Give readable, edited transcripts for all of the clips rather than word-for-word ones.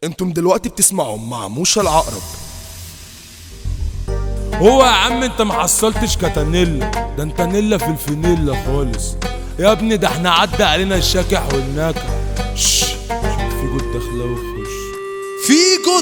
انتم دلوقتي بتسمعوا مع موشا العقرب. هو يا عم انت محصلتش كتانيلا، ده انت نيلا في الفانيلا خالص يا ابني. ده احنا عدى علينا الشاكح والناكح. شش في جود دخلاوي خش فيجو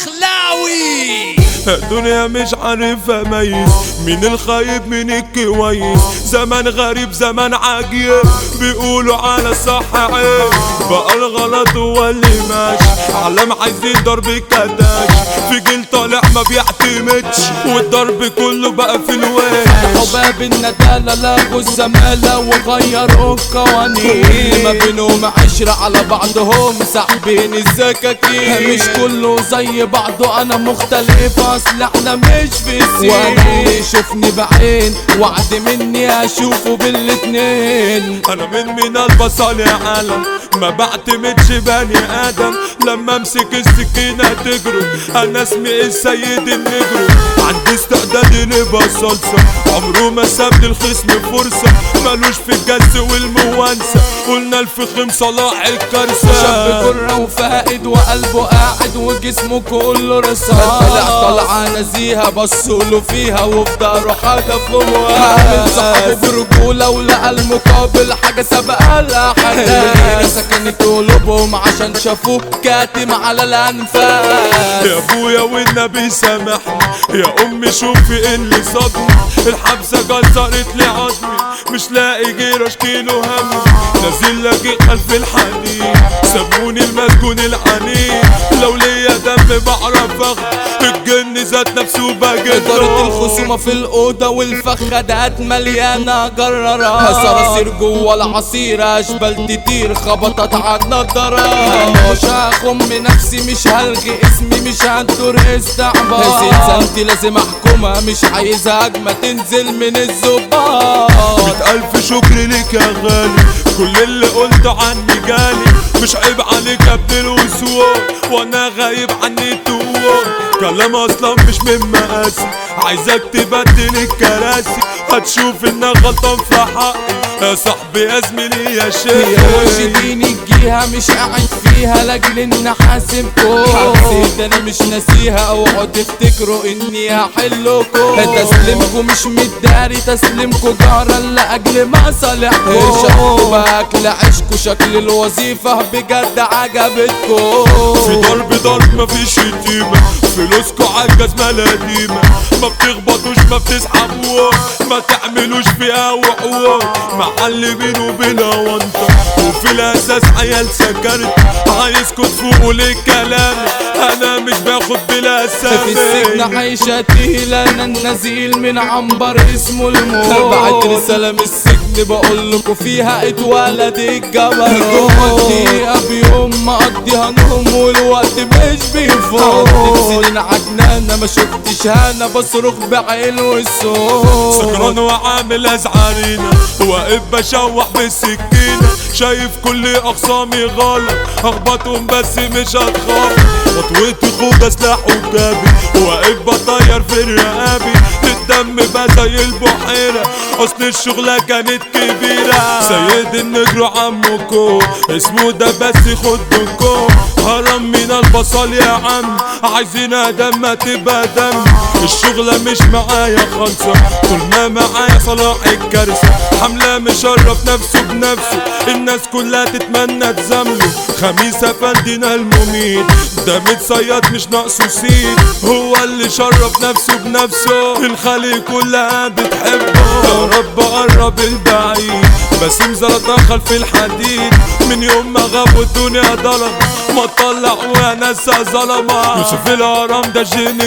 الدخلاوي. الدنيا مش عارف اميز مين الخايب مين الكويس. زمان غريب زمان عجيب، بيقولوا على الصح عيب، بقى الغلط هو اللي ماشي. علم عايزين ضرب الكداش، في جيل طالع ما بيعتمدش، والضرب كله بقى في الوش. حباب الندالة لغوا الزمالة وغيروا القوانين، ما بينهم عشرة على بعضهم ساحبين السكاكين. مش كله زي بعضه، انا مختلف اصل احنا مش في السين. وانا يشوفني بعين وعد مني اشوفه بالاتنين. انا من البصل يا عالم، ما بعتمدش بني ادم. لما امسك السكينة تجري، انا اسمي السيد النجرو. عندي استعداد نبقى صلصة، عمره ما ساب للخصم فرصة. مالوش في الجس والموانسة، قلنا الفخم صلاح الكارثة. شاب جرة وفائد وقلبه قاعد وجسمه كله رصاص. طلعة نزيهة بصوله فيها وفي داره حاجة فوق. عامل صاحبه برجولة ولقى المقابل حاجة سبقها الأحداث. سكنت قلوبهم عشان شافوه كاتم على الأنفاس. يا ابويا والنبي سامحني، يا امي شوفي اللي صدمي. الحبسة كسرت لي عظمي، مش لاقي غير اشكيله همي. نازل لاجئ خلف الحنين، سموني المسجون العنيد. لو ليا دم بعرف اخد، الجن ذات نفسه بجد. دارت الخصومة في الأوضة والفخادات مليانة جرارات. صراصير جوا العصير أشبال تطير خبطت عالنضارات. أنا مش هخم نفسي مش هلغي اسمي مش هندور استعباط. زنزانتي لازم أحكمها مش عايزها هجمة تنزل من الزباط. 100,000 شكر ليك يا غالي، كل اللي قلته عني جالي. مش عيب عليك يا ابن الوسوان، وانا غايب عني التوان. كلام اصلا مش من مقاسي، عايزك تبدل الكراسي. هتشوف انك غلطان في حقي يا صاحبي يا زميلي يا شيخ. يا وشديني الجيهة مش قاعد فيها لاجل اني حاسبكم. حسيت انا مش ناسيها، اوعوا تفتكروا اني هحلكم. تسليمكم مش متداري، تسليمكم جارة لاجل مصالحكم. شكوا باكل عيشكوا، شكل الوظيفة بجد عجبتكم. في ضرب مفيش شتيمة، فلوسكوا عالجزمة القديمة. ما بتخبطوش ما بتسحبوش، ما تعملوش فيها وحوش. معلمين وبلا وانطة، وفي الاساس عيال سكرت. عايزكوا تفوقوا للكلام، انا مش باخد بلا اسامي. في السجن عايشة تقيلة، انا النزيل من عنبر اسمه الموت. بعت رسالة من السجن بقولكوا فيها اتولد الجبل. جوه الدقيقة بيوم مقضيها نوم والوقت مش بيفوت. سنين عجنانة ما شفتش هنا، بصرخ بعلو الصوت. سكران وعامل ازعارينا، واقف بشوح بالسكينة. شايف كل اقسامي غلط، اخبطهم بس مش هتخاف. خطوتي خوجة سلاح وجابي، واقف بطير في رقابي. الدم بقى زي البحيرة، اصل الشغلة كانت كبيرة. سيد النجرو عمكو اسمه ده بس خدكم. هرم من البصل يا عم، عايزين دم ما تبقى دم. الشغلة مش معايا خالصة، طول ما معايا صلاح الكارثة. حملة مشرف نفسه بنفسه، الناس كلها تتمنى تزامله. خميس افندينا المميت، ده متصيد مش ناقصه سيد. هو اللي شرف نفسه بنفسه، الخليج كلها بتحبه. يا رب قرب البعيد، باسم زلطة خلف الحديد. من يوم ما غاب والدنيا ضلم، ما طلع ونسى ظلمة. يوسف الهرم ده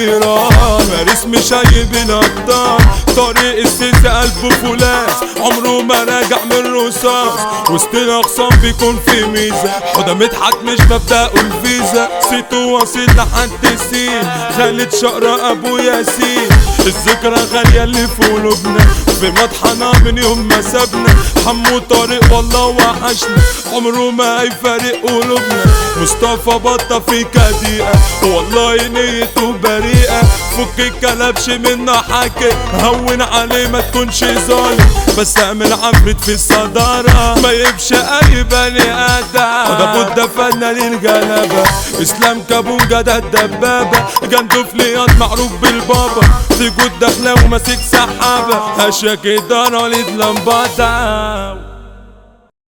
جنرال، فارس مشيب الابطال. طريق السيسي قلبه فولاس، عمره ما راجع من رصاص. وسط الاخصام بيكون في ميزة، حدا مدحت مش مبدأه الفيزا. سيتو واصل لحد السين، خالد شقرة ابو ياسين. الذكرى غالية اللي في قلوبنا، في مطحنة من يوم ما سابنا. حمو طارق والله وحشنا، عمره ما هيفارق قلوبنا. مصطفى بطة في كديقة والله نيته بريئة، فك الكلبش منا حكي هون عليه ما تكونش ظالم. بس اعمل عفريت في الصدارة ما يبش اي بني ادم. ده بودة فنان الجلبة، اسلام كابونجا ده الدبابة، جندو فليات معروف بالبابا، في جود داخله وماسك سحابة، هشا كده رالد لمباتا.